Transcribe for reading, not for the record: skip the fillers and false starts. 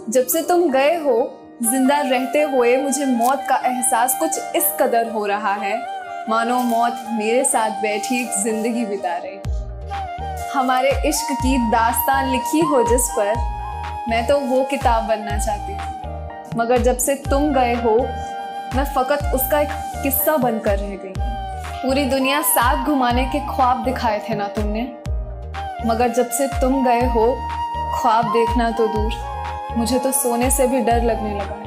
जब से तुम गए हो, जिंदा रहते हुए मुझे मौत का एहसास कुछ इस कदर हो रहा है, मानो मौत मेरे साथ बैठी एक जिंदगी बिता रही। हमारे इश्क की दास्तान लिखी हो जिस पर, मैं तो वो किताब बनना चाहती थी, मगर जब से तुम गए हो मैं फकत उसका एक किस्सा बनकर रह गई। पूरी दुनिया साथ घुमाने के ख्वाब दिखाए थे ना तुमने, मगर जब से तुम गए हो ख्वाब देखना तो दूर, मुझे तो सोने से भी डर लगने लगा है।